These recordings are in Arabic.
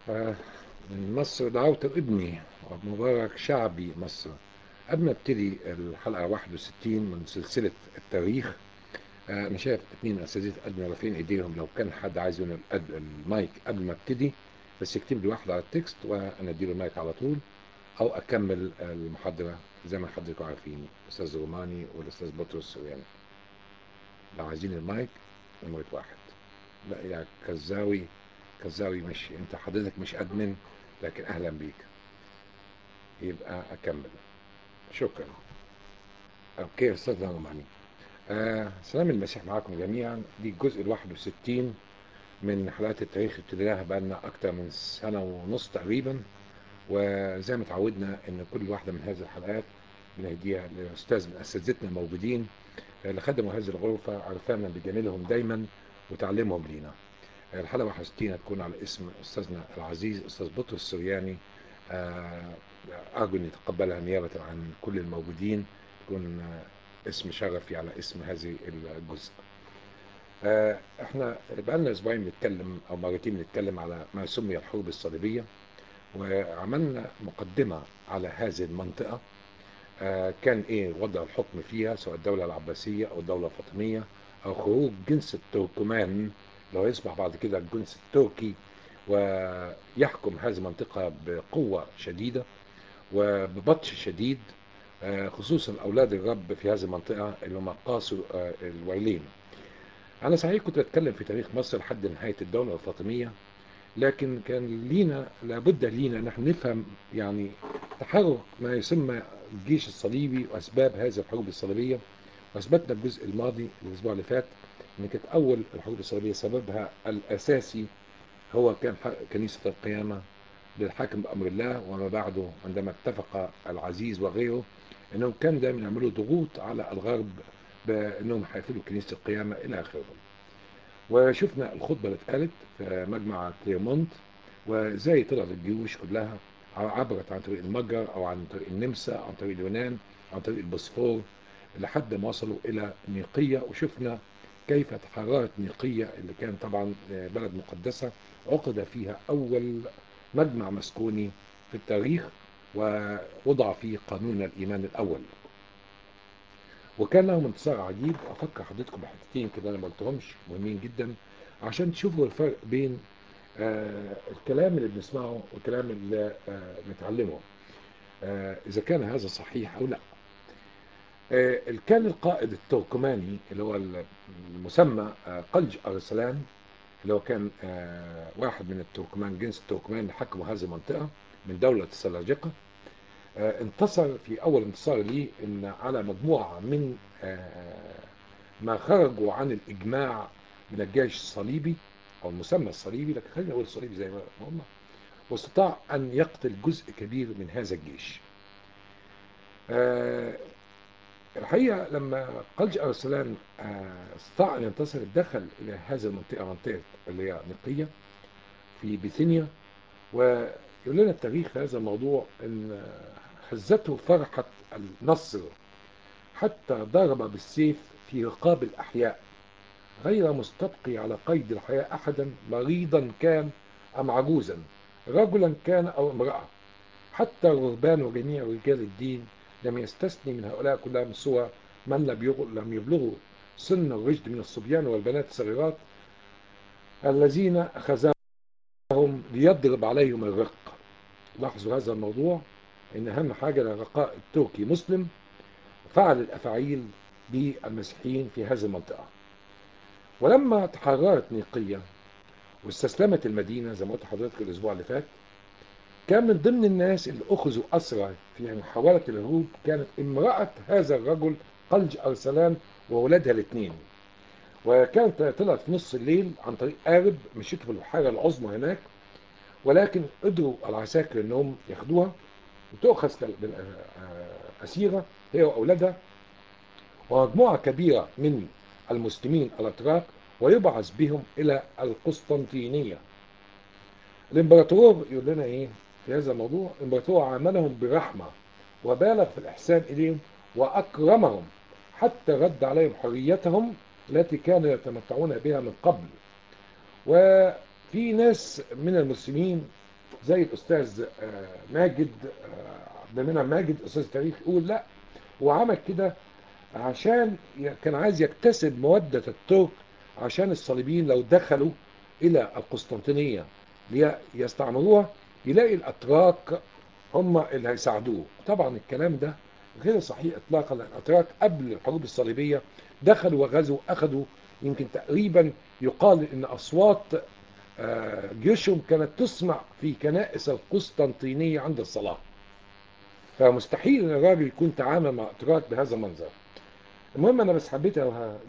من مصر دعوت ابني ومبارك شعبي مصر. قبل ما ابتدي الحلقة 61 من سلسلة التاريخ، أنا شايف اتنين أساتذة قدنا رافعين إيديهم. لو كان حد عايز يقول المايك قبل ما ابتدي بس يكتب لي واحد على التكست وأنا أديله المايك على طول، أو أكمل المحاضرة زي ما حضراتكم عارفين، الأستاذ روماني والأستاذ بطرس يعني. لو عايزين المايك نمرة واحد. لا يا كزاوي، كزاوي مش انت، حضرتك مش ادمن، لكن اهلا بيك. يبقى اكمل. شكرا. اوكي استاذ روماني. سلام المسيح معاكم جميعا. دي الجزء 61 من حلقات التاريخ، ابتديناها بقالنا اكتر من سنة ونص تقريبا. وزي ما اتعودنا ان كل واحدة من هذه الحلقات بنهديها لاستاذ من اساتذتنا الموجودين اللي خدموا هذه الغرفة، عرفانا بجميلهم دايما وتعليمهم لينا. الحلقة 61 هتكون على اسم أستاذنا العزيز أستاذ بطرس السرياني. آه، أرجو أن يتقبلها نيابة عن كل الموجودين، تكون اسم شرفي على اسم هذه الجزء. احنا بقالنا أسبوعين بنتكلم أو مرتين بنتكلم على ما سمي الحروب الصليبية، وعملنا مقدمة على هذه المنطقة. كان إيه وضع الحكم فيها، سواء الدولة العباسية أو الدولة الفاطمية أو خروج جنس التركمان لو يصبح بعد كده الجنس التركي ويحكم هذه المنطقة بقوة شديدة وببطش شديد، خصوصا أولاد الرب في هذه المنطقة اللي هم قاسوا الويلين. أنا صحيح كنت بتكلم في تاريخ مصر لحد نهاية الدولة الفاطمية، لكن كان لابد لينا ان احنا نفهم يعني تحرك ما يسمى الجيش الصليبي واسباب هذه الحروب الصليبيه. واثبتنا الجزء الماضي الاسبوع اللي فات ان كانت اول الحروب الصليبيه سببها الاساسي هو كان كنيسه القيامه للحاكم بامر الله، وما بعده عندما اتفق العزيز وغيره انهم كانوا دايما يعملوا ضغوط على الغرب بانهم هيقفلوا كنيسه القيامه الى اخره. وشفنا الخطبة اللي اتقالت في مجمع كليرمونت، وازاي طلعت الجيوش كلها عبرت عن طريق المجر او عن طريق النمسا او عن طريق اليونان او عن طريق البوسفور لحد ما وصلوا الى نيقية. وشفنا كيف تحررت نيقية اللي كان طبعا بلد مقدسة عقد فيها اول مجمع مسكوني في التاريخ، ووضع فيه قانون الايمان الاول. وكان لهم انتصار عجيب. افكر حضرتكم بحتتين كده انا ما قلتهمش مهمين جدا عشان تشوفوا الفرق بين الكلام اللي بنسمعه والكلام اللي بنتعلمه، اذا كان هذا صحيح او لا. كان القائد التركماني اللي هو المسمى قلج ارسلان، اللي هو كان واحد من التركمان، جنس التركمان اللي حكموا هذه المنطقه من دوله السلاجقه. انتصر في اول انتصار ليه ان على مجموعه من ما خرجوا عن الاجماع من الجيش الصليبي او المسمى الصليبي، لكن خلينا نقول الصليبي زي ما هم. واستطاع ان يقتل جزء كبير من هذا الجيش. الحقيقه لما قلج ارسلان استطاع ان ينتصر، دخل الى هذه المنطقه، منطقه اللي هي نقيه في بيثينيا. ويقول لنا التاريخ في هذا الموضوع ان هزته فرحه النصر حتى ضرب بالسيف في رقاب الأحياء، غير مستبقي على قيد الحياة أحدا، مريضا كان أم عجوزا، رجلا كان أو امرأة. حتى الرهبان وجميع رجال الدين لم يستثني من هؤلاء كلهم سوى من لم يبلغوا سن الرشد من الصبيان والبنات الصغيرات الذين أخذهم ليضرب عليهم الرق. لاحظوا هذا الموضوع، إن أهم حاجة للرقاء التركي مسلم فعل الأفاعيل بالمسيحيين في هذه المنطقة. ولما تحررت نيقية واستسلمت المدينة زي ما قلت لحضرتك الأسبوع اللي فات، كان من ضمن الناس اللي أخذوا أسرى في محاولة الهروب كانت امرأة هذا الرجل قلج أرسلان وولادها الاثنين. وكانت طلعت في نص الليل عن طريق قارب، مشيت في البحيرة العظمى هناك، ولكن قدروا العساكر انهم ياخدوها وتؤخذ أسيرة هي وأولادها ومجموعة كبيرة من المسلمين الأتراك، ويبعث بهم إلى القسطنطينية. الإمبراطور يقول لنا إيه في هذا الموضوع؟ الإمبراطور عاملهم برحمة وبالغ في الإحسان إليهم وأكرمهم حتى رد عليهم حريتهم التي كانوا يتمتعون بها من قبل. وفي ناس من المسلمين زي الأستاذ ماجد عبد المنعم ماجد أستاذ التاريخ يقول لا، هو عمل كده عشان كان عايز يكتسب مودة الترك، عشان الصليبيين لو دخلوا إلى القسطنطينية ليستعمروها يلاقي الأتراك هم اللي هيساعدوه. طبعا الكلام ده غير صحيح إطلاقا، لأن الأتراك قبل الحروب الصليبية دخلوا وغزوا، أخذوا يمكن تقريبا يقال إن أصوات جيوشهم كانت تسمع في كنائس القسطنطينية عند الصلاة. فمستحيل ان الراجل يكون تعامل مع اتراك بهذا المنظر. المهم انا بس حبيت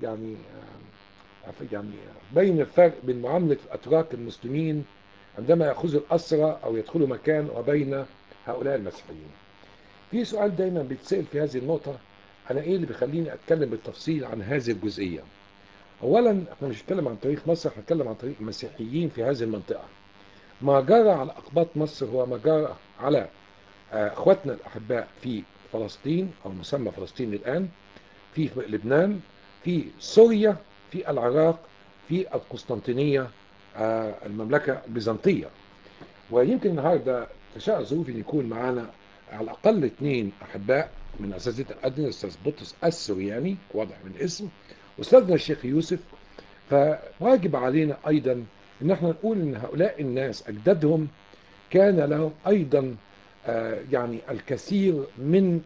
يعني بين الفرق بين معاملة الاتراك المسلمين عندما يأخذوا الأسرى او يدخلوا مكان وبين هؤلاء المسيحيين. في سؤال دايما بيتسأل في هذه النقطة، انا ايه اللي بيخليني اتكلم بالتفصيل عن هذه الجزئية؟ اولا احنا مش هنتكلم عن تاريخ مصر، هنتكلم عن تاريخ المسيحيين في هذه المنطقة. ما جرى على اقباط مصر هو ما جرى على اخواتنا الاحباء في فلسطين او مسمى فلسطين الان، في لبنان، في سوريا، في العراق، في القسطنطينية المملكة البيزنطية. ويمكن النهاردة تشاء ظروف ان يكون معانا على الاقل 2 احباء من اساتذه الادن، الاستاذ بطرس السورياني واضح من الاسم، واستاذنا الشيخ يوسف. فواجب علينا ايضا ان احنا نقول ان هؤلاء الناس اجدادهم كان لهم ايضا يعني الكثير من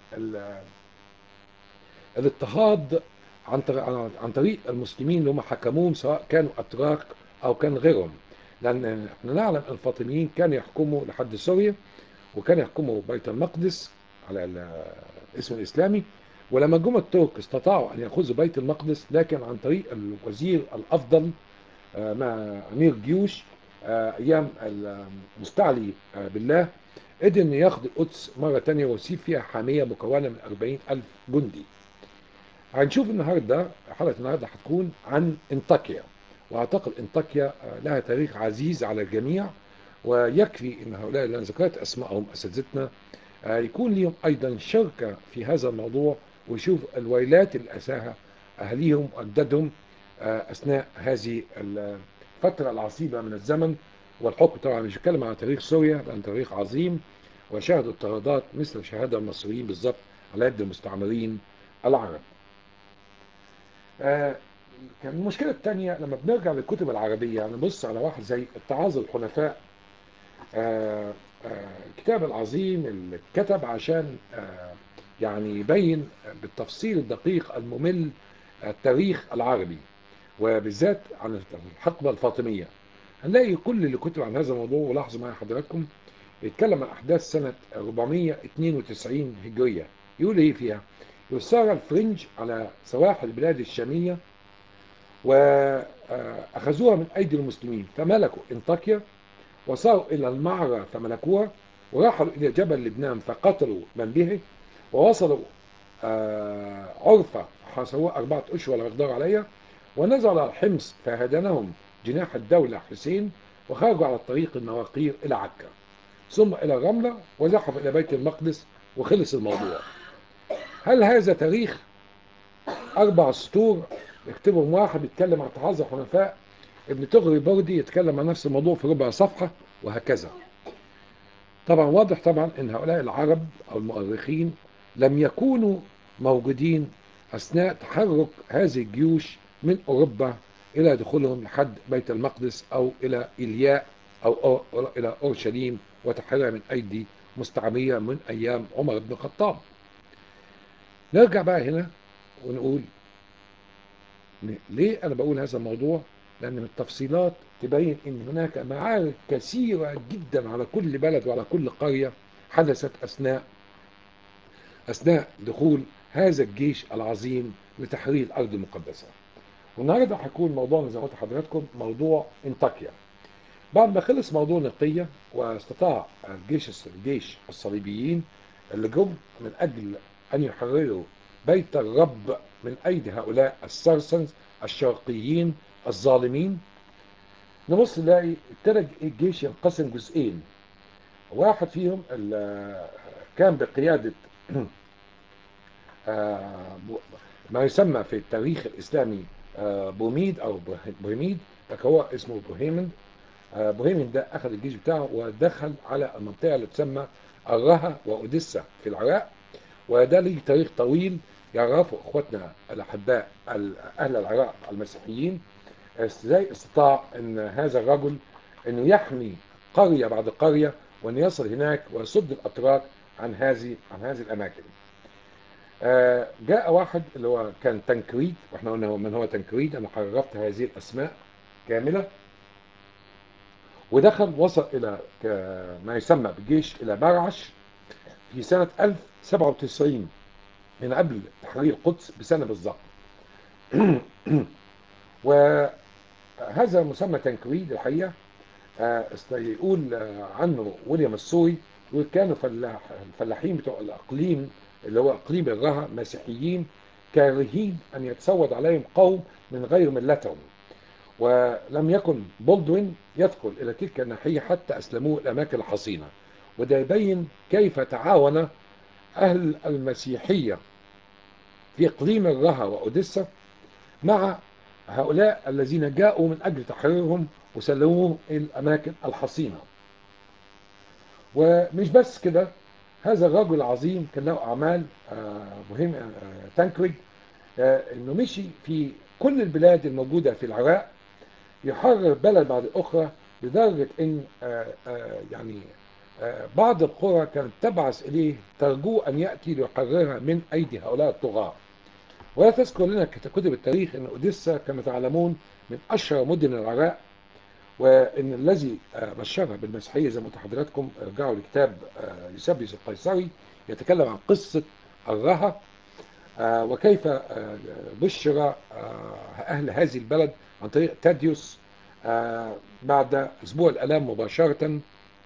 الاضطهاد عن طريق المسلمين اللي هم حكموهم، سواء كانوا اتراك او كان غيرهم. لان احنا نعلم الفاطميين كانوا يحكموا لحد سوريا، وكانوا يحكموا بيت المقدس على الاسم الاسلامي. ولما جم الترك استطاعوا ان ياخذوا بيت المقدس، لكن عن طريق الوزير الافضل مع امير جيوش ايام المستعلي بالله، قدر ان ياخد القدس مره ثانيه ويسيب فيها حاميه مكونه من 40,000 جندي. هنشوف النهارده حلقه النهارده هتكون عن انطاكيا، واعتقد انطاكيا لها تاريخ عزيز على الجميع، ويكفي ان هؤلاء اللي انا ذكرت اسمائهم اساتذتنا يكون لهم ايضا شركه في هذا الموضوع، ويشوف الويلات اللي اساها اهليهم واجدادهم اثناء هذه الفتره العصيبه من الزمن والحكم. طبعا مش بتكلم عن تاريخ سوريا لان تاريخ عظيم، وشهدوا اضطهادات مثل شهاده المصريين بالضبط على يد المستعمرين العرب. كان المشكله الثانيه لما بنرجع للكتب العربيه نبص على واحد زي اتعاظ الحنفاء، الكتاب العظيم اللي اتكتب عشان يعني يبين بالتفصيل الدقيق الممل التاريخ العربي، وبالذات عن الحقبة الفاطمية. هنلاقي كل اللي كتب عن هذا الموضوع، ولاحظوا معايا حضراتكم، يتكلم عن أحداث سنة 492 هجرية. يقول إيه فيها؟ يقول سار الفرنج على سواحل البلاد الشامية وأخذوها من أيدي المسلمين، فملكوا انطاكيا، وصاروا إلى المعرة فملكوها، وراحوا إلى جبل لبنان فقتلوا من به، ووصلوا عرفة حاصروها 4 أشهر ولا مقدار عليها، ونزل الحمص فهدنهم جناح الدولة حسين، وخرجوا على الطريق المواقير إلى عكا، ثم إلى الرملة، وذهبوا إلى بيت المقدس، وخلص الموضوع. هل هذا تاريخ 4 سطور يكتبهم واحد بيتكلم عن اتعاظ الحنفاء؟ ابن تغري بردي يتكلم عن نفس الموضوع في ربع صفحة، وهكذا. طبعا واضح طبعا ان هؤلاء العرب او المؤرخين لم يكونوا موجودين اثناء تحرك هذه الجيوش من اوروبا الى دخولهم لحد بيت المقدس او الى إلياء أو الى اورشليم وتحريرها من ايدي مستعمرية من ايام عمر بن الخطاب. نرجع بقى هنا ونقول ليه انا بقول هذا الموضوع؟ لان من التفصيلات تبين ان هناك معارك كثيرة جدا على كل بلد وعلى كل قرية حدثت اثناء دخول هذا الجيش العظيم لتحرير الارض المقدسة. والنهارده هيكون موضوعنا زي ما قلت لحضراتكم موضوع انطاكيا. بعد ما خلص موضوع نقية واستطاع الجيش الصليبيين اللي جم من اجل ان يحرروا بيت الرب من ايدي هؤلاء السرسنز الشرقيين الظالمين، نبص نلاقي ابتدى الجيش ينقسم جزئين. واحد فيهم كان بقيادة ما يسمى في التاريخ الإسلامي بوميد أو بوهيميد، هو اسمه بوهيمند. بوهيمين ده أخذ الجيش بتاعه ودخل على المنطقة اللي تسمى الرها وأوديسا في العراق. وده ليه تاريخ طويل، يعرفوا اخواتنا الاحباء اهل العراق المسيحيين ازاي استطاع ان هذا الرجل انه يحمي قريه بعد قريه، وان يصل هناك ويصد الاتراك عن هذه الاماكن. جاء واحد اللي هو كان تنكريد، واحنا قلنا من هو تنكريد، انا حررت هذه الاسماء كامله. ودخل وصل الى ما يسمى بالجيش الى برعش في سنه 1097 من قبل تحرير القدس بسنه بالظبط. وهذا مسمى تنكريد الحقيقه يقول عنه ويليام السوري، وكانوا الفلاحين بتوع الاقليم اللي هو اقليم الرها مسيحيين كارهين ان يتسود عليهم قوم من غير ملتهم. ولم يكن بولدوين يدخل الى تلك الناحيه حتى اسلموه الاماكن الحصينه. وده يبين كيف تعاون اهل المسيحيه في اقليم الرها واوديسا مع هؤلاء الذين جاءوا من أجل تحريرهم وسلموهم إلى الأماكن الحصينة. ومش بس كده، هذا الرجل العظيم كان له أعمال مهمة. تانكريد إنه مشي في كل البلاد الموجودة في العراق يحرر بلد بعد الأخرى، لدرجة إن يعني بعض القرى كانت تبعث إليه ترجوه أن يأتي ليحررها من أيدي هؤلاء الطغاة. ولا تذكر لنا كتب التاريخ ان اوديسا كما تعلمون من اشهر مدن العراق، وان الذي بشرها بالمسيحيه زي ما قلت لحضراتكم ارجعوا لكتاب يوسبيوس القيصري يتكلم عن قصه الرها وكيف بشر اهل هذه البلد عن طريق تاديوس بعد اسبوع الالام مباشره.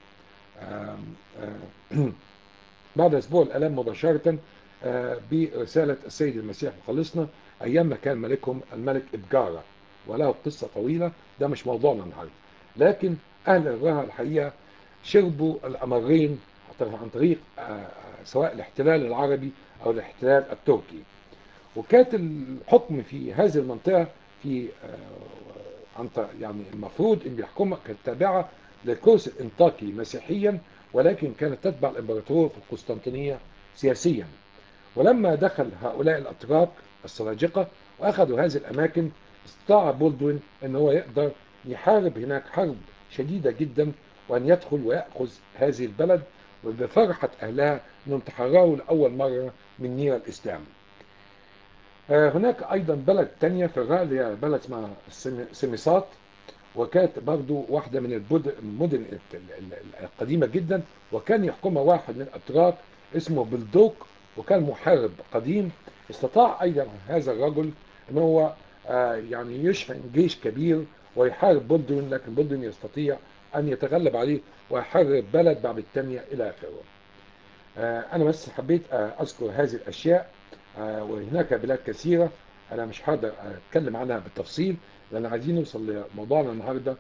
بعد اسبوع الالام مباشره برسالة السيد المسيح مخلصنا أيام ما كان ملكهم الملك إبجارة، وله قصة طويلة، ده مش موضوعنا النهارده. لكن أهل الرها الحقيقة شربوا الأمرين عن طريق سواء الاحتلال العربي أو الاحتلال التركي. وكانت الحكم في هذه المنطقة في يعني المفروض أن بيحكمها كانت تابعة للكورس الإنطاكي مسيحيا، ولكن كانت تتبع الإمبراطور في القسطنطينية سياسيا. ولما دخل هؤلاء الأتراك السلاجقة وأخذوا هذه الأماكن، استطاع بولدوين أن هو يقدر يحارب هناك حرب شديدة جدا، وأن يدخل ويأخذ هذه البلد، وبفرحة أهلها أنهم تحرروا لأول مرة من نير الإسلام. هناك أيضا بلد تانية في الرها، بلد اسمها سميسات، وكانت برضو واحدة من المدن القديمة جدا، وكان يحكمها واحد من الأتراك اسمه بلدوك، وكان محارب قديم. استطاع أيضا هذا الرجل أن هو يعني يشحن جيش كبير ويحارب بولدوين، لكن بولدوين يستطيع أن يتغلب عليه ويحرر بلد بعد الثانية إلى آخره. أنا بس حبيت أذكر هذه الأشياء، وهناك بلاد كثيرة أنا مش هقدر أتكلم عنها بالتفصيل، لأن عايزين نوصل لموضوعنا النهاردة،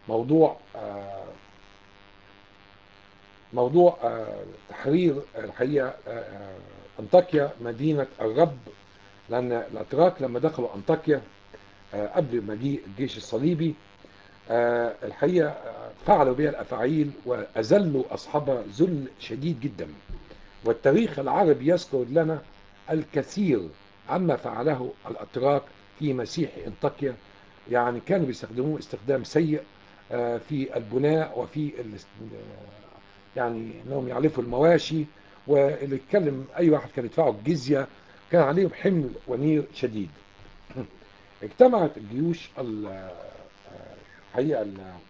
موضوع تحرير الحقيقة أنطاكيا مدينة الرب. لأن الأتراك لما دخلوا أنطاكيا قبل مجيء الجيش الصليبي الحقيقة فعلوا بها الأفاعيل وأذلوا أصحابها ذل شديد جدا. والتاريخ العربي يذكر لنا الكثير عما فعله الأتراك في مسيحي أنطاكيا. يعني كانوا بيستخدموه استخدام سيء في البناء وفي يعني انهم يعرفوا المواشي، واللي يتكلم اي واحد كان يدفعه الجزيه، كان عليهم حمل ونير شديد. اجتمعت الجيوش الحقيقه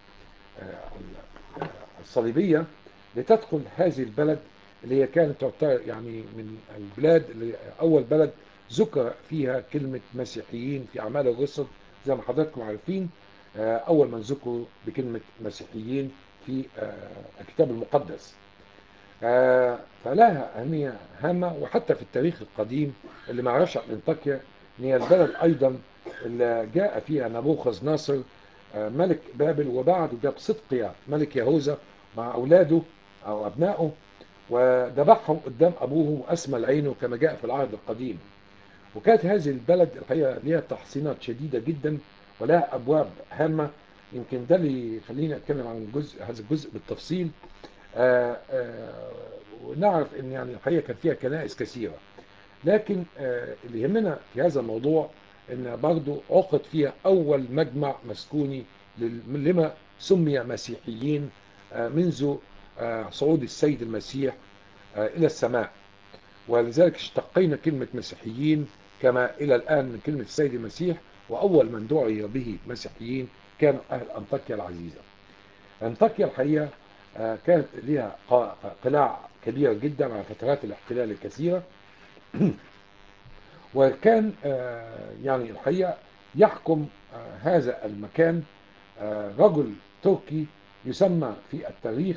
الصليبيه لتدخل هذه البلد اللي هي كانت تعتبر يعني من البلاد اللي اول بلد ذكر فيها كلمه مسيحيين في اعمال الرسل، زي ما حضراتكم عارفين اول من ذكروا بكلمه مسيحيين في الكتاب المقدس. فلها أهمية هامة، وحتى في التاريخ القديم اللي ما عرفش عن أنطاكيا إن هي البلد أيضا اللي جاء فيها نبوخذ ناصر ملك بابل، وبعده جاب صدقيا ملك يهوذا مع أولاده أو أبنائه وذبحهم قدام أبوهم وأسمى عينه كما جاء في العهد القديم. وكانت هذه البلد الحقيقة لها تحصينات شديدة جدا ولها أبواب هامة، يمكن ده اللي يخليني أتكلم عن هذا الجزء بالتفصيل. ونعرف إن يعني الحقيقة كان فيها كنائس كثيرة، لكن اللي يهمنا في هذا الموضوع ان برضو عقد فيها اول مجمع مسكوني لما سمي مسيحيين منذ صعود السيد المسيح الى السماء. ولذلك اشتقينا كلمة مسيحيين كما الى الان من كلمة السيد المسيح. واول من دعي به مسيحيين كانوا اهل انطاكيا العزيزة. انطاكيا الحقيقة كانت لها قلاع كبيرة جدا على فترات الاحتلال الكثيرة. وكان يعني الحقيقة يحكم هذا المكان رجل تركي يسمى في التاريخ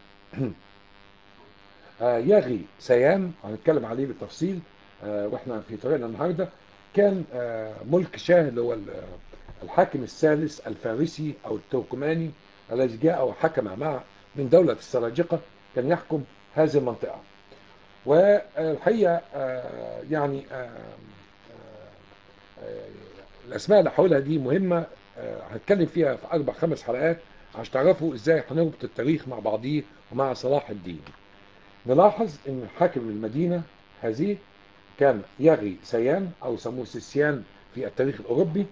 ياغي سيان، هنتكلم عليه بالتفصيل واحنا في طريقنا النهارده. كان ملك شاه اللي هو الحاكم الثالث الفارسي او التركماني الذي جاء وحكم مع من دولة السلاجقة، كان يحكم هذه المنطقة. والحقيقة يعني الأسماء اللي حولها دي مهمة، هنتكلم فيها في 4-5 حلقات عشان تعرفوا ازاي هنربط التاريخ مع بعضيه ومع صلاح الدين. نلاحظ ان حاكم المدينة هذه كان ياغي سيان او سموه سيسيان في التاريخ الأوروبي.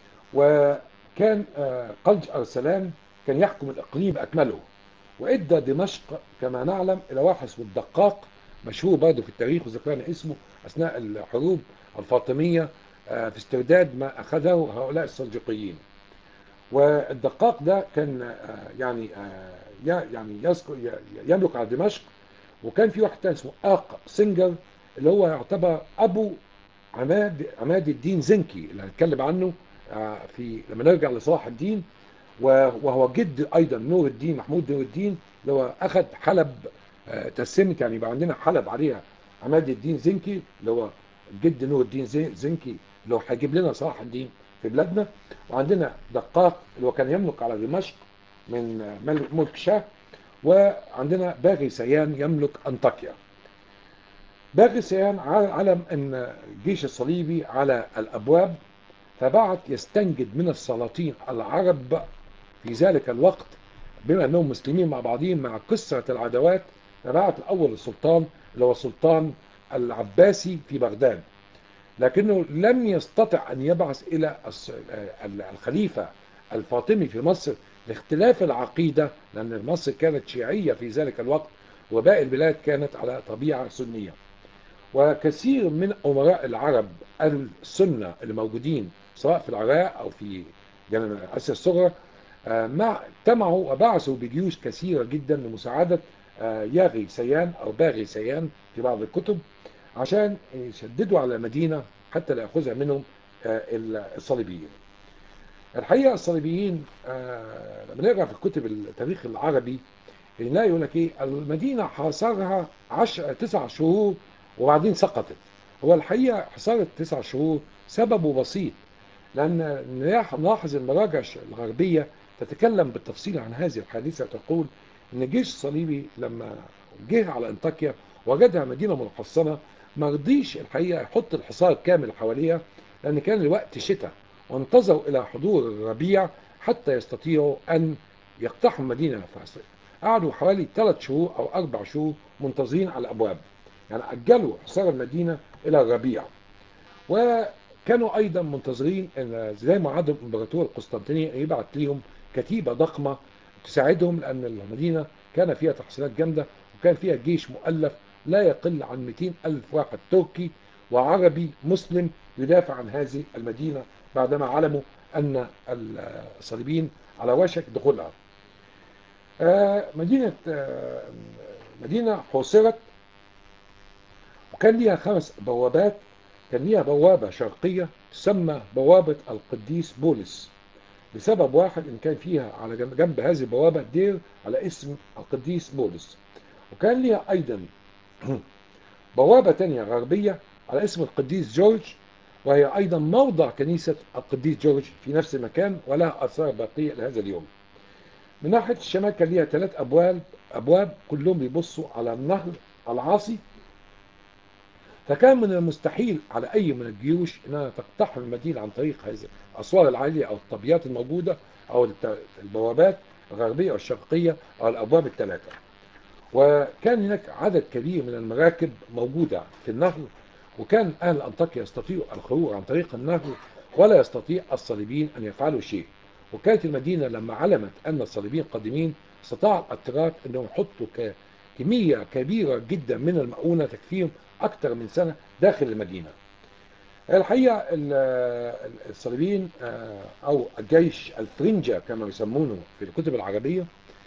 وكان قلج أرسلان كان يحكم الإقليم أكمله، وإدى دمشق كما نعلم إلى واحد اسمه الدقاق، مشهور برضه في التاريخ وذكرنا اسمه أثناء الحروب الفاطمية في استرداد ما أخذه هؤلاء السلجوقيين. والدقاق ده كان يعني يملك على دمشق. وكان في واحد تاني اسمه آق سنجر اللي هو يعتبر أبو عماد الدين زنكي اللي هنتكلم عنه في لما نرجع لصلاح الدين، وهو جد ايضا نور الدين محمود نور الدين اللي هو اخذ حلب تسمت. يعني يبقى عندنا حلب عليها عماد الدين زنكي اللي هو جد نور الدين زنكي اللي هو هيجيب لنا صلاح الدين في بلادنا. وعندنا دقاق اللي هو كان يملك على دمشق من ملك شاه. وعندنا باغي سيان يملك انطاكيا. باغي سيان علم ان الجيش الصليبي على الابواب، فبعت يستنجد من السلاطين العرب في ذلك الوقت بما انهم مسلمين مع بعضهم مع كثرة العداوات. فبعت الاول السلطان اللي هو السلطان العباسي في بغداد، لكنه لم يستطع ان يبعث الى الخليفة الفاطمي في مصر لاختلاف العقيدة، لان مصر كانت شيعية في ذلك الوقت وباقي البلاد كانت على طبيعة سنية. وكثير من أمراء العرب السنة اللي موجودين سواء في العراق أو في جنوب آسيا الصغرى اجتمعوا وبعثوا بجيوش كثيرة جدا لمساعدة ياغي سيان أو باغي سيان في بعض الكتب عشان يشددوا على المدينة حتى لا يأخذها منهم الصليبيين. الحقيقة الصليبيين لما نقرأ في كتب التاريخ العربي نلاقي يقول لك ايه المدينة حاصرها 9 شهور وبعدين سقطت. هو الحقيقة حصار 9 شهور سببه بسيط، لأن نلاحظ المراجع الغربية تتكلم بالتفصيل عن هذه الحادثة، تقول إن الجيش الصليبي لما جه على أنطاكيا وجدها مدينة محصنة ما رضيش الحقيقة يحط الحصار كامل حواليها، لأن كان الوقت شتاء وانتظروا إلى حضور الربيع حتى يستطيعوا أن يقتحموا المدينة. قعدوا حوالي 3 شهور أو 4 شهور منتظرين على الأبواب، يعني أجلوا حصار المدينة إلى الربيع. وكانوا أيضا منتظرين أن زي ما عاد الإمبراطور القسطنطينية يبعث لهم كتيبة ضخمة تساعدهم، لأن المدينة كان فيها تحصينات جامدة وكان فيها جيش مؤلف لا يقل عن 200 ألف واحد تركي وعربي مسلم يدافع عن هذه المدينة بعدما علموا أن الصليبيين على وشك دخولها. مدينة حوصرت وكان ليها 5 بوابات. كان ليها بوابة شرقية تسمى بوابة القديس بولس بسبب واحد إن كان فيها على جنب هذه البوابة دير على اسم القديس بولس. وكان ليها أيضا بوابة تانية غربية على اسم القديس جورج، وهي أيضا موضع كنيسة القديس جورج في نفس المكان ولها آثار باقية لهذا اليوم. من ناحية الشمال كان ليها 3 أبواب كلهم بيبصوا على النهر العاصي. فكان من المستحيل على أي من الجيوش أنها تقتحم المدينة عن طريق هذه الأسوار العالية أو الطبيات الموجودة أو البوابات الغربية والشرقية أو الأبواب الثلاثة. وكان هناك عدد كبير من المراكب موجودة في النهر، وكان أهل أنطاكيا يستطيعوا الخروج عن طريق النهر ولا يستطيع الصليبيين أن يفعلوا شيء. وكانت المدينة لما علمت أن الصليبيين قادمين استطاع الأتراك أنهم يحطوا كمية كبيرة جدا من المؤونة تكفيهم أكثر من سنة داخل المدينة. الحقيقة الصليبيين أو الجيش الفرنجة كما يسمونه في الكتب العربية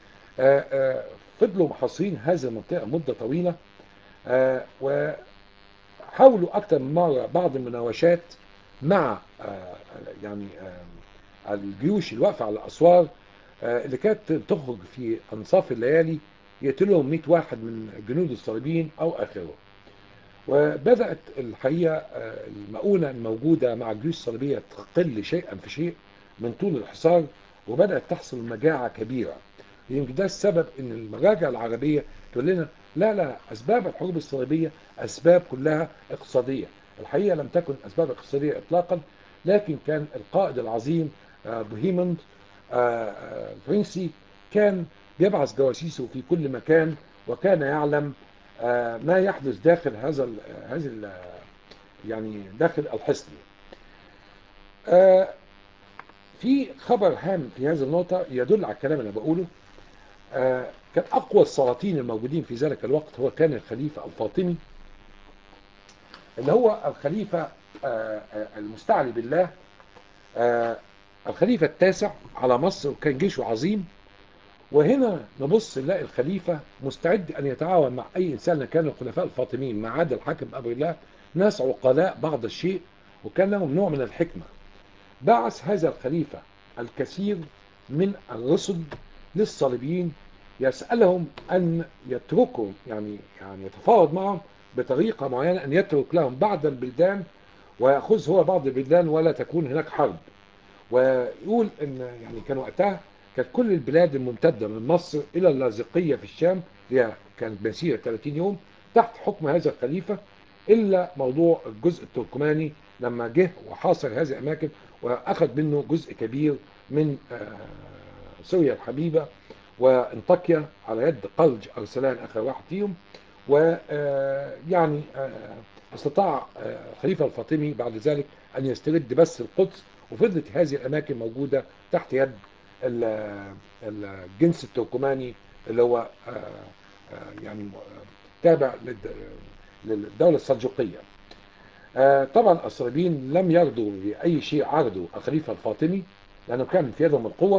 فضلوا محاصرين هذه المنطقة مدة طويلة، وحاولوا أكثر من مرة بعض المناوشات مع يعني الجيوش الواقفة على الأسوار اللي كانت تخرج في أنصاف الليالي يقتلهم 100 واحد من جنود الصليبيين أو آخره. وبدأت الحقيقة المؤونة الموجودة مع الجيوش الصليبية تقل شيئا فشيء من طول الحصار، وبدأت تحصل مجاعة كبيرة. يمكن ده السبب ان المراجع العربية تقول لنا لا أسباب الحروب الصليبية أسباب كلها اقتصادية. الحقيقة لم تكن أسباب اقتصادية إطلاقا، لكن كان القائد العظيم بوهيموند الفرنسي كان بيبعث جواسيسه في كل مكان، وكان يعلم ما يحدث داخل هذا يعني داخل الحصن. في خبر هام في هذه النقطة يدل على الكلام اللي بقوله. كان أقوى السلاطين الموجودين في ذلك الوقت هو كان الخليفة الفاطمي، اللي هو الخليفة المستعلي بالله، الخليفة التاسع على مصر، وكان جيشه عظيم. وهنا نبص نلاقي الخليفة مستعد أن يتعاون مع أي إنسان. كان الخلفاء الفاطميين ما عدا الحاكم أمر الله ناس عقلاء بعض الشيء، وكان لهم نوع من الحكمة. بعث هذا الخليفة الكثير من الرسل للصليبيين يسألهم أن يتركوا يعني يتفاوض معهم بطريقة معينة، أن يترك لهم بعض البلدان ويأخذ هو بعض البلدان ولا تكون هناك حرب. ويقول أن يعني كان وقتها كانت كل البلاد الممتدة من مصر إلى اللاذقية في الشام، هي كانت مسيرة 30 يوم تحت حكم هذا الخليفة، إلا موضوع الجزء التركماني لما جه وحاصر هذه الأماكن وأخذ منه جزء كبير من سوريا الحبيبة وانطاكيا على يد قلج أرسلان آخر واحد فيهم. ويعني استطاع الخليفة الفاطمي بعد ذلك أن يسترد بس القدس، وفضلت هذه الأماكن موجودة تحت يد الجنس التركماني اللي هو يعني تابع للدولة السلجوقية. طبعا الصليبيين لم يرضوا بأي شيء عرضوا الخليفة الفاطمي لأنه كان في يدهم القوة.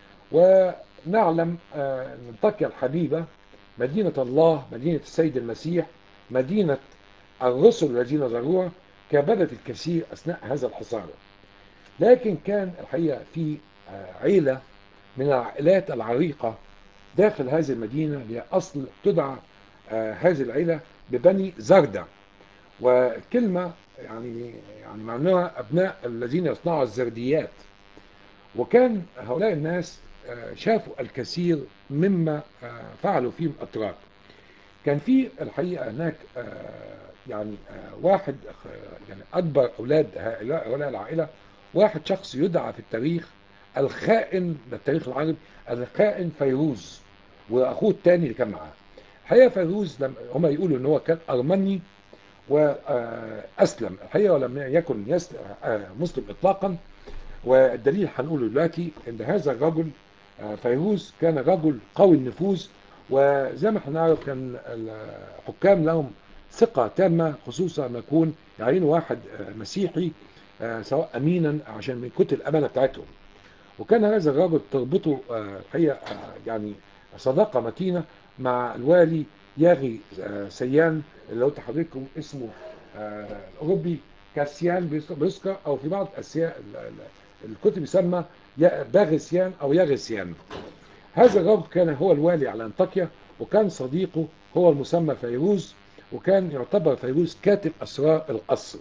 ونعلم أن انطاكيا الحبيبة مدينة الله، مدينة السيد المسيح، مدينة الرسل الذين زاروها، كابدت الكثير أثناء هذا الحصار. لكن كان الحقيقة في عيلة من العائلات العريقة داخل هذه المدينة، لأصل تدعى هذه العيلة ببني زردة، وكلمة يعني معناها أبناء الذين يصنعوا الزرديات. وكان هؤلاء الناس شافوا الكثير مما فعلوا فيهم الأتراك. كان في الحقيقة هناك يعني واحد يعني أكبر أولاد هؤلاء العائلة، واحد شخص يدعى في التاريخ الخائن للتاريخ العربي، الخائن فيروز، وأخوه الثاني اللي كان معاه. الحقيقة فيروز هم يقولوا إن هو كان أرمني وأسلم الحقيقة، ولم يكن مسلم إطلاقا. والدليل هنقوله دلوقتي ان هذا الرجل فيروز كان رجل قوي النفوذ، وزي ما احنا نعرف كان الحكام لهم ثقة تامة، خصوصا ما يكون يعينوا واحد مسيحي سواء امينا عشان من كتر الامانة بتاعتهم. وكان هذا الرجل تربطه الحقيقة يعني صداقة متينة مع الوالي ياغي سيان، اللي هو حضرتكم اسمه الاوروبي كاسيان بيسكا، او في بعض الكتب يسمى باغسيان او ياغسيان. هذا الرجل كان هو الوالي على انطاكيا، وكان صديقه هو المسمى فيروز، وكان يعتبر فيروز كاتب اسرار القصر.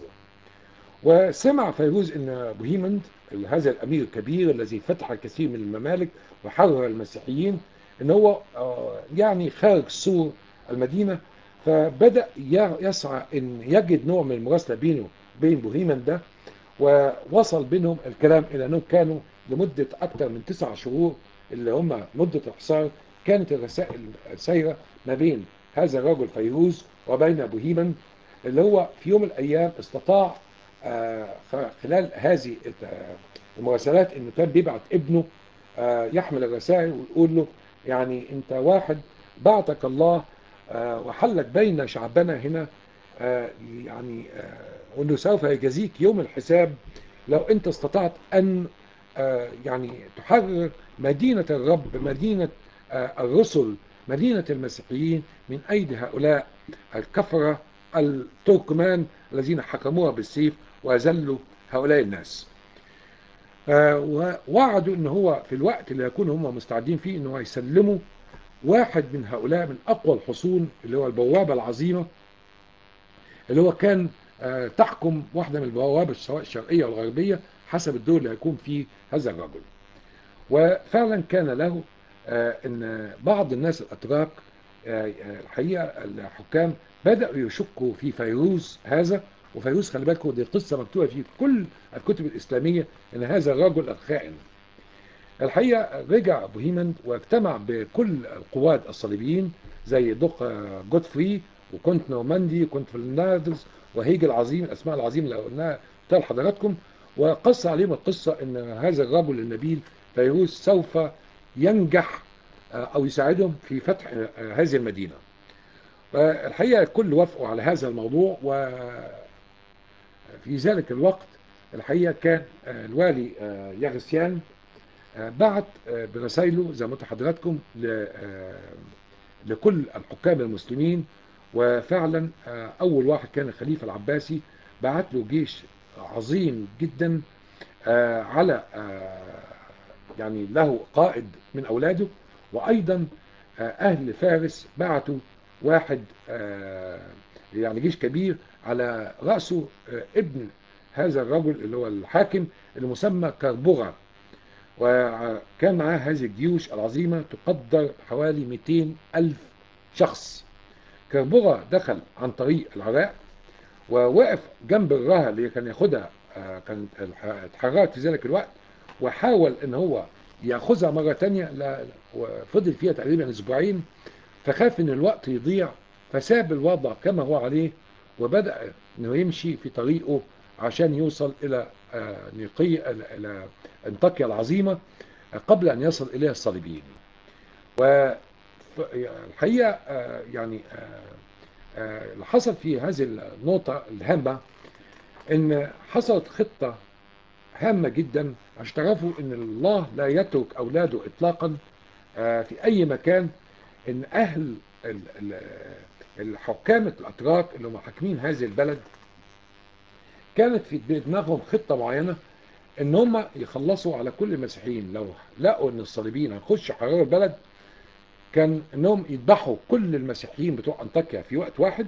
وسمع فيروز ان بوهيموند هذا الامير الكبير الذي فتح الكثير من الممالك وحرر المسيحيين ان هو يعني خارج سور المدينة، فبدأ يسعى ان يجد نوع من المراسلة بينه وبين بوهيمن ده، ووصل بينهم الكلام الى انهم كانوا لمدة اكثر من 9 شهور اللي هم مدة الحصار، كانت الرسائل سايرة ما بين هذا الرجل فيروز وبين بوهيمن، اللي هو في يوم من الايام استطاع خلال هذه المراسلات انه كان بيبعت ابنه يحمل الرسائل ويقول له يعني انت واحد بعتك الله وحلك بين شعبنا هنا، يعني وانه سوف يجازيك يوم الحساب لو انت استطعت ان يعني تحرر مدينة الرب، مدينة الرسل، مدينة المسيحيين من ايدي هؤلاء الكفرة التركمان الذين حكموها بالسيف واذلوا هؤلاء الناس. ووعدوا ان هو في الوقت اللي يكونوا هم مستعدين فيه انه يسلموا واحد من هؤلاء من اقوى الحصون اللي هو البوابة العظيمة، اللي هو كان تحكم واحدة من البوابة سواء الشرقية والغربية حسب الدور اللي هيكون فيه هذا الرجل. وفعلا كان له ان بعض الناس الاتراك الحقيقة الحكام بدأوا يشكوا في فيروز هذا. وفيروز خلي بالكم دي قصة مكتوبة في كل الكتب الإسلامية ان هذا الرجل الخائن. الحقيقة رجع بوهيمن واجتمع بكل القواد الصليبيين زي دوق جوتفري وكونت نورماندي وكونت فلندرز وهيجل العظيم، الأسماء العظيمة اللي قلناها لحضراتكم، وقص عليهم القصة ان هذا الرجل النبيل فيروز سوف ينجح او يساعدهم في فتح هذه المدينة. الحقيقة الكل وافقوا على هذا الموضوع. وفي ذلك الوقت الحقيقة كان الوالي يغسيان بعت برسائله زي ما قلت لحضراتكم لكل الحكام المسلمين. وفعلا اول واحد كان الخليفة العباسي بعت له جيش عظيم جدا على يعني له قائد من اولاده، وايضا اهل فارس بعتوا واحد يعني جيش كبير على رأسه ابن هذا الرجل اللي هو الحاكم المسمى كربغة، وكان معاه هذه الجيوش العظيمة تقدر حوالي 200 ألف شخص. كربغة دخل عن طريق العراق ووقف جنب الراها اللي كان ياخدها، كانت اتحررت في ذلك الوقت، وحاول ان هو ياخذها مرة تانية، وفضل فيها تقريبا اسبوعين، فخاف ان الوقت يضيع فساب الوضع كما هو عليه وبدأ انه يمشي في طريقه عشان يوصل الى نيقية الى انطاكيا العظيمة قبل ان يصل اليها الصليبيين. والحقيقة يعني اللي حصل في هذه النقطة الهامة ان حصلت خطة هامة جدا عشان تعرفوا ان الله لا يترك اولاده اطلاقا في اي مكان. ان اهل الحكام الاتراك اللي هم حاكمين هذه البلد كانت في دماغهم خطة معينة ان هم يخلصوا على كل المسيحيين. لو لقوا ان الصليبيين هيخش حرار البلد كان انهم يذبحوا كل المسيحيين بتوع انطاكيا في وقت واحد،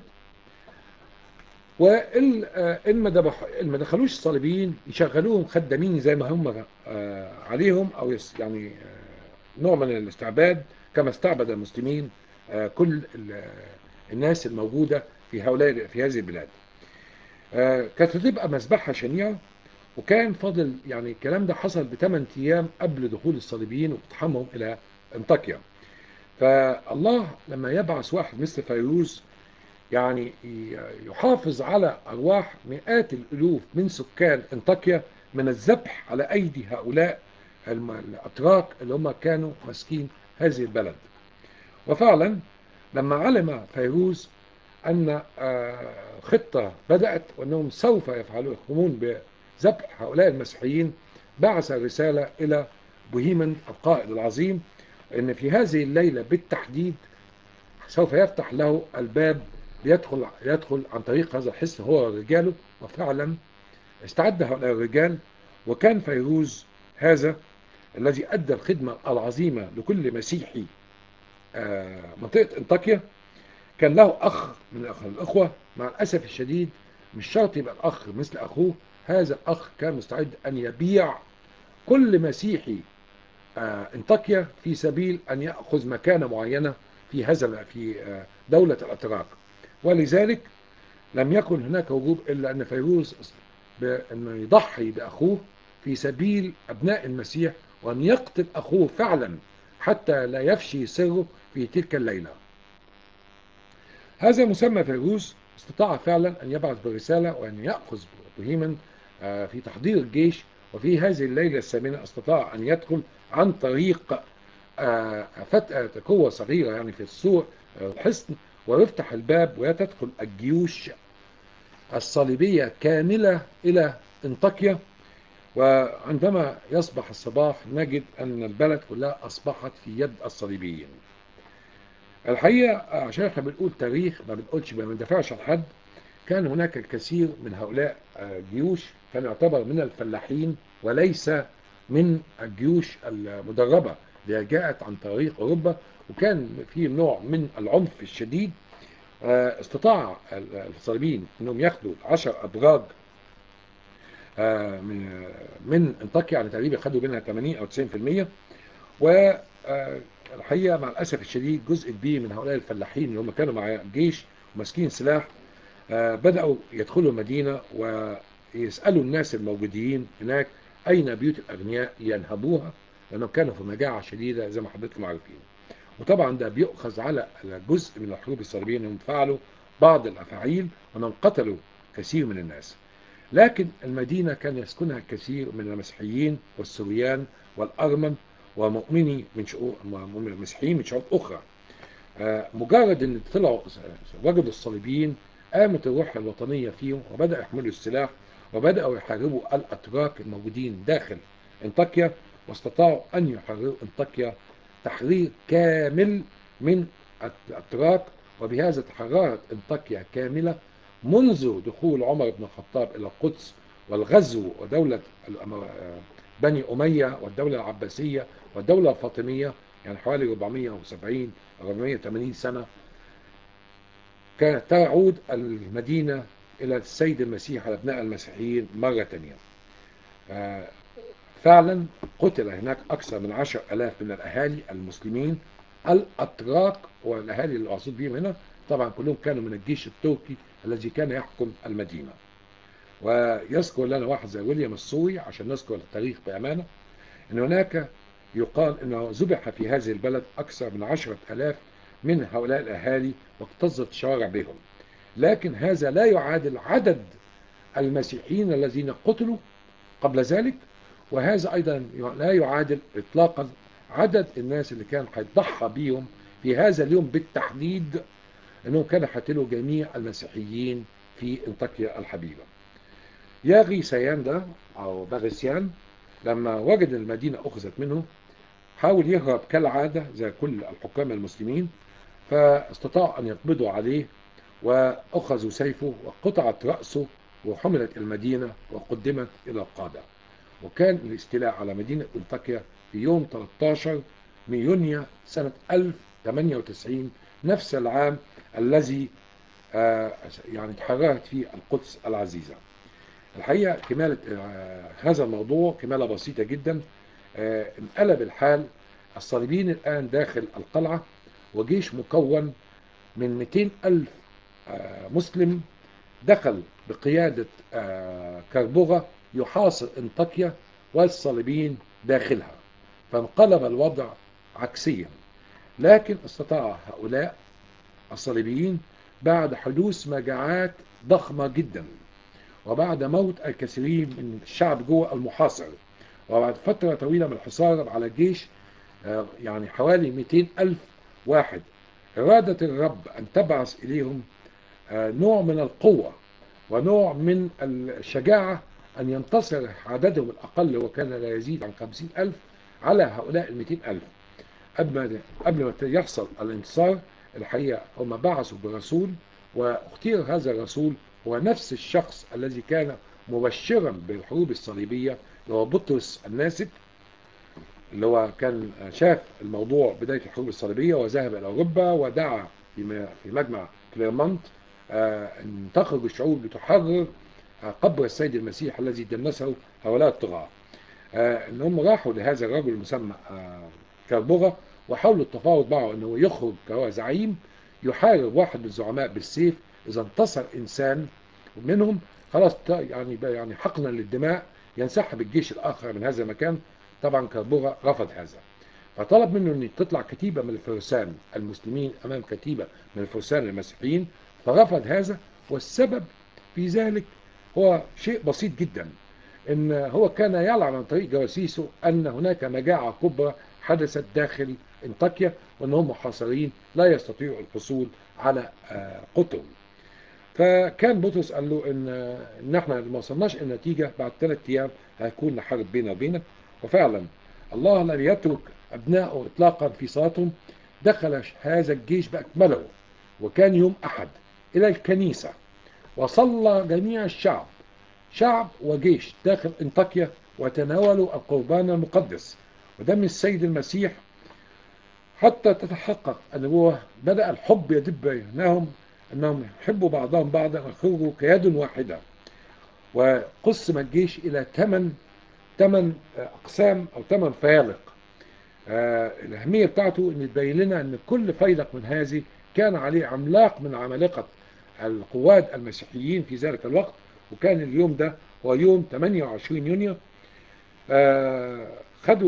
وإن ما دخلوش الصليبيين يشغلوهم خدامين زي ما هم عليهم، أو يعني نوع من الاستعباد كما استعبد المسلمين كل الناس الموجودة في هذه البلاد. كانت هتبقى مذبحة شنيعة. وكان فاضل يعني الكلام ده حصل ب8 أيام قبل دخول الصليبيين واقتحامهم إلى انطاكيا. فالله لما يبعث واحد مثل فيروز يعني يحافظ على أرواح مئات الألوف من سكان انطاكيا من الذبح على أيدي هؤلاء الأتراك اللي هم كانوا ماسكين هذه البلد. وفعلا لما علم فيروز أن خطة بدأت وأنهم سوف يقومون بذبح هؤلاء المسيحيين، بعث رسالة إلى بوهيمن القائد العظيم أن في هذه الليلة بالتحديد سوف يفتح له الباب يدخل عن طريق هذا الحصن هو ورجاله. وفعلا استعد هؤلاء الرجال، وكان فيروز هذا الذي أدى الخدمة العظيمة لكل مسيحي منطقة انطاكيا. كان له أخ من الأخوة، مع الأسف الشديد مش شرط يبقى الأخ مثل أخوه، هذا الأخ كان مستعد أن يبيع كل مسيحي انطاكيا في سبيل أن يأخذ مكانة معينة في دولة الأتراك. ولذلك لم يكن هناك وجوب إلا أن فيروز بأنه يضحي بأخوه في سبيل أبناء المسيح، وأن يقتل أخوه فعلا حتى لا يفشي سره في تلك الليلة. هذا مسمى فيروز استطاع فعلا أن يبعث برسالة وأن يأخذ بوهيمن في تحضير الجيش، وفي هذه الليلة الثامنة استطاع أن يدخل عن طريق فتحة قوة صغيرة يعني في السور الحصن، ويفتح الباب وتدخل الجيوش الصليبية كاملة إلى أنطاكيا. وعندما يصبح الصباح نجد أن البلد كلها أصبحت في يد الصليبيين. الحقيقة عشان احنا بنقول تاريخ ما بنقولش ما بندافعش عن حد، كان هناك الكثير من هؤلاء الجيوش كان يعتبر من الفلاحين وليس من الجيوش المدربة اللي جاءت عن طريق أوروبا، وكان في نوع من العنف الشديد. استطاع الصليبيين انهم ياخدوا 10 ابراج من انطاكيا، يعني تقريبا خدوا منها 80 او 90%. والحقيقه مع الاسف الشديد جزء كبير من هؤلاء الفلاحين اللي هم كانوا مع الجيش وماسكين سلاح بداوا يدخلوا المدينه ويسالوا الناس الموجودين هناك اين بيوت الاغنياء ينهبوها، لانهم كانوا في مجاعه شديده زي ما حضرتكم عارفين. وطبعا ده بيؤخذ على جزء من الحروب الصليبيه انهم فعلوا بعض الافاعيل وانهم قتلوا كثير من الناس. لكن المدينه كان يسكنها الكثير من المسيحيين والسوريان والارمن ومؤمني من شعوب مسيحيين من شعوب اخرى. مجرد ان طلعوا وجدوا الصليبيين قامت الروح الوطنيه فيهم وبداوا يحملوا السلاح وبداوا يحاربوا الاتراك الموجودين داخل انطاكيا، واستطاعوا ان يحرروا انطاكيا تحرير كامل من الاتراك. وبهذا تحررت انطاكيا كامله منذ دخول عمر بن الخطاب الى القدس والغزو ودوله بني اميه والدوله العباسيه والدوله الفاطميه، يعني حوالي 470 480 سنه. كانت تعود المدينه الى السيد المسيح على ابناء المسيحيين مره ثانيه. فعلا قتل هناك أكثر من 10,000 من الأهالي المسلمين الأتراك، والأهالي اللي أقصد بهم هنا طبعا كلهم كانوا من الجيش التركي الذي كان يحكم المدينة. ويذكر لنا واحد زي ويليام السوري عشان نذكر التاريخ بأمانة أن هناك يقال أنه ذبح في هذه البلد أكثر من 10,000 من هؤلاء الأهالي واكتظت الشوارع بهم، لكن هذا لا يعادل عدد المسيحيين الذين قتلوا قبل ذلك، وهذا أيضا لا يعادل إطلاقا عدد الناس اللي كان هيتضحى بيهم في هذا اليوم بالتحديد، أنهم كانوا هيقتلوا جميع المسيحيين في انطاكيا الحبيبة. ياغي سيان ده أو باغسيان لما وجد المدينة أخذت منه حاول يهرب كالعادة زي كل الحكام المسلمين، فاستطاعوا أن يقبضوا عليه وأخذوا سيفه وقطعت رأسه وحملت المدينة وقدمت إلى القادة. وكان الاستيلاء على مدينة انطاكيا في يوم 13 من يونيو سنة 1098 نفس العام الذي يعني تحررت فيه القدس العزيزة. الحقيقة كمالة هذا الموضوع كمالة بسيطة جدا. انقلب الحال، الصليبيين الآن داخل القلعة وجيش مكون من 200,000 مسلم دخل بقيادة كربوغة يحاصر انطاكيا والصليبيين داخلها، فانقلب الوضع عكسيا. لكن استطاع هؤلاء الصليبيين بعد حدوث مجاعات ضخمة جدا وبعد موت الكثيرين من الشعب جوه المحاصر وبعد فترة طويلة من الحصار على الجيش يعني حوالي 200,000 واحد، إرادة الرب أن تبعث إليهم نوع من القوة ونوع من الشجاعة أن ينتصر عددهم الأقل وكان لا يزيد عن 50,000 على هؤلاء 200,000. قبل ما يحصل الانتصار الحقيقة هم بعثوا برسول، واختير هذا الرسول هو نفس الشخص الذي كان مبشرا بالحروب الصليبية اللي هو بطرس الناسك، اللي هو كان شاف الموضوع بداية الحروب الصليبية وذهب إلى أوروبا ودعا في مجمع كليرمونت أن تخرج الشعوب لتحرر قبر السيد المسيح الذي دنسه هؤلاء الطغاة. أنهم راحوا لهذا الرجل المسمى كربوغة وحاولوا التفاوض معه أنه يخرج كهو زعيم يحارب واحد من الزعماء بالسيف، إذا انتصر إنسان منهم خلاص يعني حقنا للدماء ينسحب الجيش الآخر من هذا المكان. طبعا كربوغا رفض هذا، فطلب منه أن تطلع كتيبة من الفرسان المسلمين أمام كتيبة من الفرسان المسيحيين، فرفض هذا. والسبب في ذلك هو شيء بسيط جدا، ان هو كان يعلم عن طريق جواسيسه ان هناك مجاعة كبرى حدثت داخل انطاكيا، وانهم محاصرين لا يستطيعوا الحصول على قطر. فكان بطرس قال له ان احنا ما وصلناش النتيجة بعد 3 ايام هيكون حرب بيننا وبينك. وفعلا الله لم يترك ابنائه اطلاقا في صلاتهم. دخل هذا الجيش باكمله، وكان يوم احد، الى الكنيسة، وصلى جميع الشعب، شعب وجيش داخل انطاكيا، وتناولوا القربان المقدس ودم السيد المسيح، حتى تتحقق النبوة. بدأ الحب يدب بينهم، أنهم يحبوا بعضهم بعضا ويخرجوا كيد واحدة. وقسم الجيش إلى 8 أقسام أو 8 فيالق. الأهمية بتاعته أن تبين لنا أن كل فيلق من هذه كان عليه عملاق من عمالقة القواد المسيحيين في ذلك الوقت. وكان اليوم ده هو يوم 28 يونيو. خدوا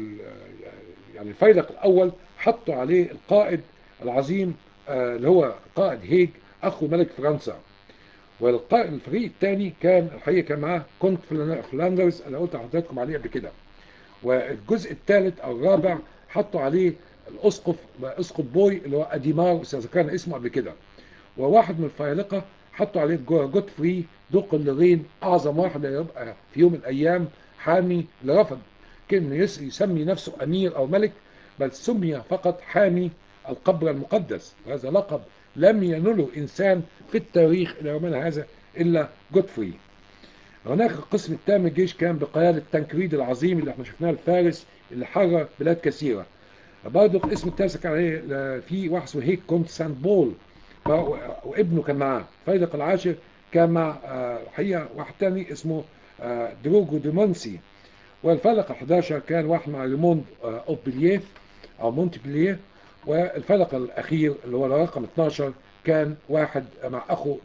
يعني الفيلق الأول حطوا عليه القائد العظيم اللي هو قائد هيج أخو ملك فرنسا. والقائد الفريق الثاني كان الحقيقة كان معاه كونت فلاندرز اللي قلت لحضراتكم عليه قبل كده. والجزء الثالث أو الرابع حطوا عليه اسقف بوي اللي هو أديمار، ذكرنا اسمه قبل كده. وواحد من الفيالقة حطوا عليه جوتفري دوق اللغين، أعظم واحد يبقى في يوم من الأيام حامي، اللي رفض كان يسمي نفسه أمير أو ملك، بل سمي فقط حامي القبر المقدس. وهذا لقب لم ينله إنسان في التاريخ إلى يومنا هذا إلا جوتفري. هناك القسم الثاني من الجيش كان بقيادة تنكريد العظيم اللي احنا شفناه، الفارس اللي حرر بلاد كثيرة. برضه الاسم التاسع كان عليه في واحد اسمه هيك كونت سانت بول، وابنه كان معاه. الفيلق العاشر كان مع حقيقة واحد تاني اسمه دروجو دومونسي. والفيلق ال11 كان واحد مع ريموند اوبلييه او مونتبلييه. والفيلق الاخير اللي هو رقم 12 كان واحد مع اخو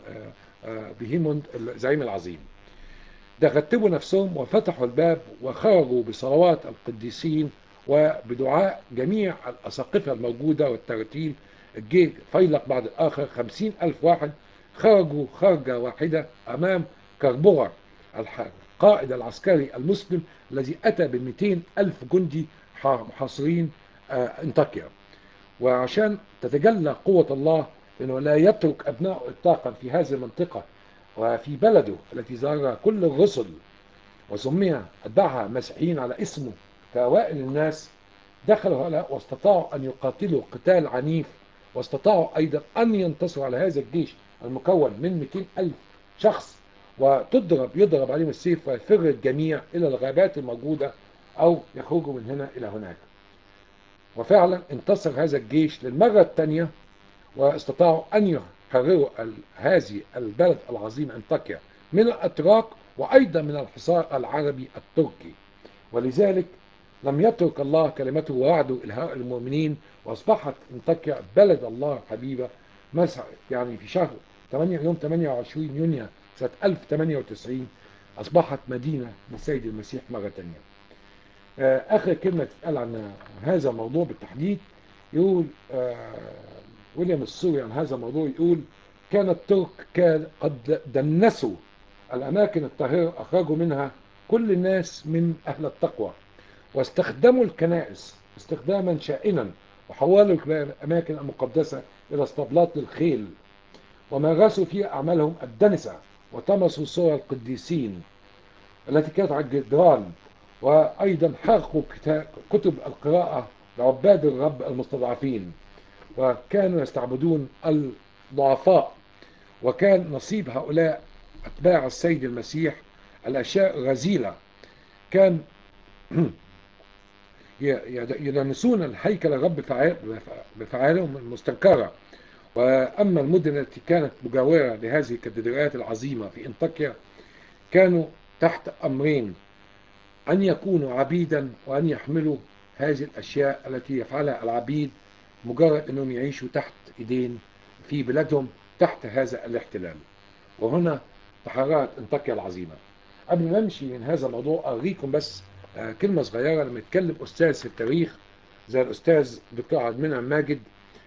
بهيموند الزعيم العظيم. ده رتبوا نفسهم وفتحوا الباب وخرجوا بصلوات القديسين وبدعاء جميع الأساقفة الموجودة والترتيل. الجيش فيلق بعد الآخر 50,000 واحد خرجوا خرجة واحدة أمام كربوغا القائد العسكري المسلم الذي أتى ب200,000 جندي محاصرين انطاكيا. وعشان تتجلى قوة الله لأنه لا يترك أبنائه إطلاقا في هذه المنطقة وفي بلده التي زارها كل الرسل وسمي أتباعها مسيحيين على اسمه كأوائل الناس، دخلوا هؤلاء واستطاعوا أن يقاتلوا قتال عنيف، واستطاعوا أيضا أن ينتصروا على هذا الجيش المكون من 200,000 شخص، يضرب عليهم السيف ويفر الجميع إلى الغابات الموجودة أو يخرجوا من هنا إلى هناك. وفعلا انتصر هذا الجيش للمرة الثانية، واستطاعوا أن يحرروا هذه البلد العظيم أنطاكيا من الأتراك وأيضا من الحصار العربي التركي. ولذلك لم يترك الله كلمته ووعده إلى المؤمنين، وأصبحت أنطاكيا بلد الله حبيبة. يعني في شهر 8 يوم 28 يونيو سنة 1098 أصبحت مدينة للسيد المسيح مرة ثانية. آخر كلمة تتقال عن هذا الموضوع بالتحديد يقول ويليام السوري عن هذا الموضوع، يقول كان الترك قد دنسوا الأماكن الطاهرة، أخرجوا منها كل الناس من أهل التقوى، واستخدموا الكنائس استخداما شائنا، وحولوا الأماكن المقدسة إلى اسطبلات للخيل، ومارسوا فيها أعمالهم الدنسة، وطمسوا صور القديسين التي كانت على الجدران، وأيضا حرقوا كتب القراءة لعباد الرب المستضعفين، وكانوا يستعبدون الضعفاء. وكان نصيب هؤلاء أتباع السيد المسيح الأشياء الرذيلة. كان يدنسون الهيكل الرب بفعالهم المستنكرة. وأما المدن التي كانت مجاورة لهذه الكاتدرائيات العظيمة في انطاكيا كانوا تحت أمرين: أن يكونوا عبيدا، وأن يحملوا هذه الأشياء التي يفعلها العبيد، مجرد أنهم يعيشوا تحت إيدين في بلادهم تحت هذا الاحتلال. وهنا تحررت انطاكيا العظيمة. قبل ما امشي من هذا الموضوع اوريكم بس كلمة صغيرة لما يتكلم استاذ في التاريخ زي الاستاذ دكتور عبد المنعم ماجد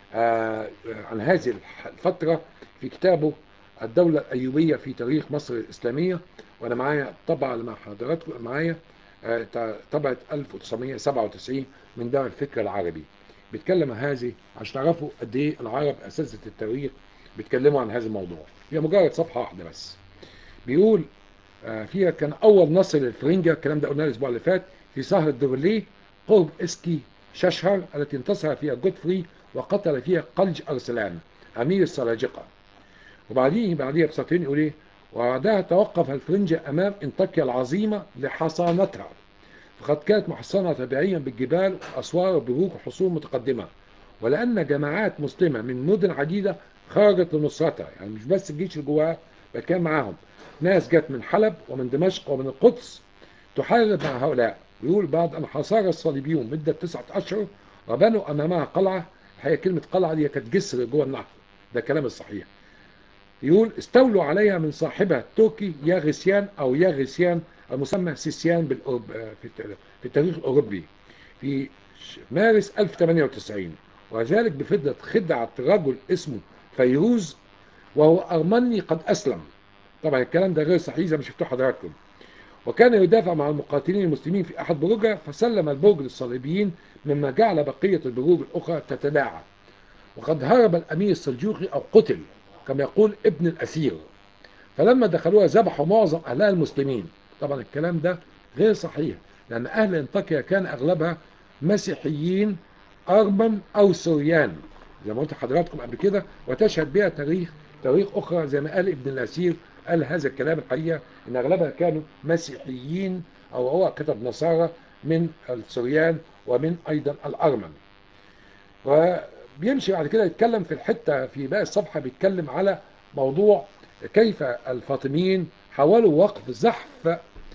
عن هذه الفترة في كتابه الدولة الأيوبية في تاريخ مصر الإسلامية. وأنا معايا طبعا مع حضراتكم معايا طبعة 1997 من دار الفكر العربي. بيتكلم هذه عشان تعرفوا قد ايه العرب اساتذه التاريخ بيتكلموا عن هذا الموضوع. هي مجرد صفحه واحده بس. بيقول فيها كان اول نصر للفرنجة، الكلام ده قلناه الاسبوع اللي فات، في سهر دورليه قرب اسكي ششهر التي انتصر فيها جودفري وقتل فيها قلج ارسلان امير السلاجقه. بعديها بسنتين يقول ايه: وبعدها توقف الفرنجة امام انطاكيا العظيمه لحصانتها، فقد كانت محصنة طبيعيا بالجبال وأسوار وبروج وحصون متقدمة، ولأن جماعات مسلمة من مدن عديدة خرجت لنصرتها. يعني مش بس الجيش اللي جواها، بل كان معاهم ناس جت من حلب ومن دمشق ومن القدس تحارب مع هؤلاء. ويقول بعد أن حاصر الصليبيون مدة 9 أشهر وبنوا أمامها قلعة. هي كلمة قلعة دي كانت جسر جوه النهر، ده كلام الصحيح. يقول استولوا عليها من صاحبها التركي ياغسيان أو ياغسيان المسمى سيسيان في التاريخ الأوروبي في مارس 1098، وذلك بفضل خدعة رجل اسمه فيروز وهو أرمني قد أسلم. طبعا الكلام ده غير صحيح زي ما شفتوا حضراتكم. وكان يدافع مع المقاتلين المسلمين في أحد بروجها، فسلم البرج للصليبيين مما جعل بقية البروج الأخرى تتداعى. وقد هرب الأمير السلجوقي أو قتل كما يقول ابن الأسير، فلما دخلوها ذبحوا معظم أهلها المسلمين. طبعا الكلام ده غير صحيح، لأن أهل انطاكيا كان أغلبها مسيحيين أرمن أو سوريان زي ما قلت حضراتكم قبل كده، وتشهد بها تاريخ أخرى زي ما قال ابن الأسير. قال هذا الكلام الحقيقة إن أغلبها كانوا مسيحيين أو هو كتب نصارى من السوريان ومن أيضا الأرمن. وبيمشي بعد كده يتكلم في الحتة في باقي الصفحة، بيتكلم على موضوع كيف الفاطميين حاولوا وقف زحف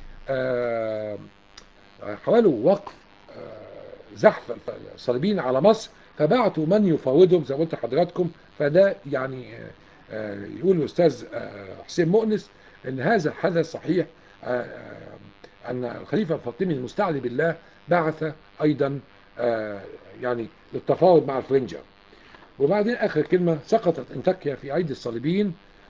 زحف الصليبيين على مصر، فبعتوا من يفاوضهم زي ما قلت لحضراتكم. فده يعني يقول الأستاذ حسين مؤنس أن هذا الحدث صحيح، أن الخليفة الفاطمي المستعلي بالله بعث أيضا يعني للتفاوض مع الفرنجة. وبعدين آخر كلمة: سقطت انطاكيا في أيدي الصليبيين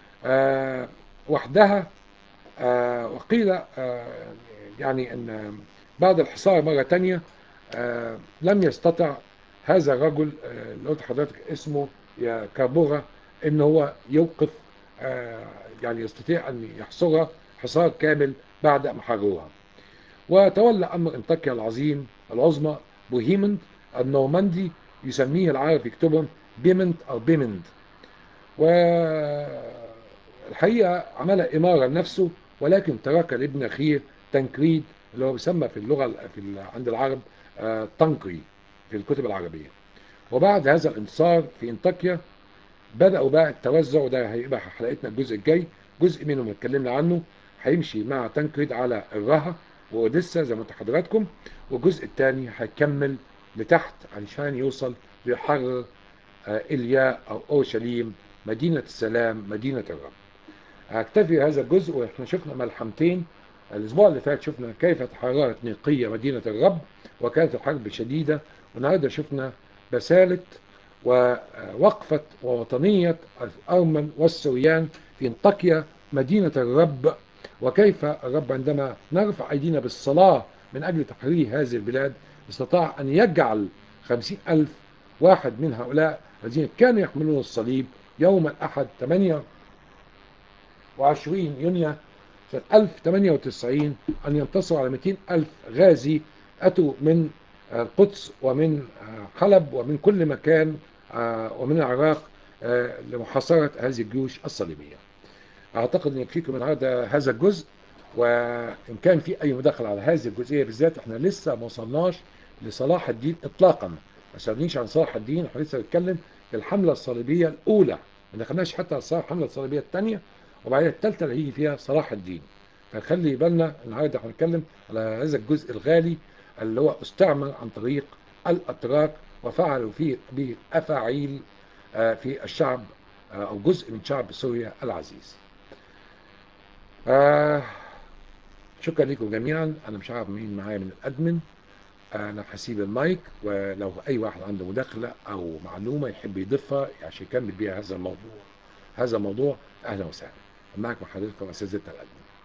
وحدها. وقيل يعني أن بعد الحصار مرة تانية لم يستطع هذا الرجل اللي قلت حضرتك اسمه يا كابورا ان هو يوقف يعني يستطيع ان يحصرها حصار كامل بعد ما حرروها. وتولى امر انطاكيا العظمى بوهيمند النورماندي، يسميه العرب يكتبهم بيمنت او بيمند. والحقيقه عملها اماره لنفسه، ولكن ترك لابن اخيه تنكريد اللي هو بيسمى في اللغه عند العرب طنقري في الكتب العربيه. وبعد هذا الانتصار في انطاكيا بدأوا بقى التوزع، وده هيبقى حلقتنا الجزء الجاي. جزء منهم اتكلمنا عنه هيمشي مع تنكريد على الرها واوديسا زي ما انتم حضراتكم، والجزء الثاني هيكمل لتحت علشان يوصل ليحرر إلياء أو أورشليم مدينة السلام مدينة الرب. هكتفي هذا الجزء، واحنا شفنا ملحمتين. الأسبوع اللي فات شفنا كيف تحررت نيقية مدينة الرب وكانت الحرب شديدة، والنهارده شفنا بسالة ووقفة ووطنية الأرمن والسوريان في انطاكيا مدينة الرب، وكيف الرب عندما نرفع أيدينا بالصلاة من أجل تحرير هذه البلاد استطاع أن يجعل 50,000 واحد من هؤلاء الذين كانوا يحملون الصليب يوم الأحد 28 يونيو سنة 1098 أن ينتصروا على 200,000 غازي أتوا من القدس ومن حلب ومن كل مكان ومن العراق لمحاصرة هذه الجيوش الصليبية. أعتقد أن يكفيكم النهارده هذا الجزء، وإن كان في أي مداخلة على هذه الجزئية بالذات. إحنا لسه ما وصلناش لصلاح الدين إطلاقا، ما سألنيش عن صلاح الدين، احنا لسه بنتكلم في الحملة الصليبية الأولى، ما دخلناش حتى الحملة الصليبية الثانية، وبعدين الثالثة اللي هيجي فيها صلاح الدين. فخلي بالنا النهارده هنتكلم على هذا الجزء الغالي اللي هو استعمل عن طريق الأتراك وفعلوا فيه به أفاعيل في الشعب أو جزء من شعب سوريا العزيز. آه، شكرا لكم جميعا. أنا مش عارف مين معايا من الأدمن. أنا هسيب المايك، ولو أي واحد عنده مداخلة أو معلومة يحب يضيفها عشان يكمل بيها هذا الموضوع أهلا وسهلا. معك مع حضرتكم أستاذتنا الأدمن.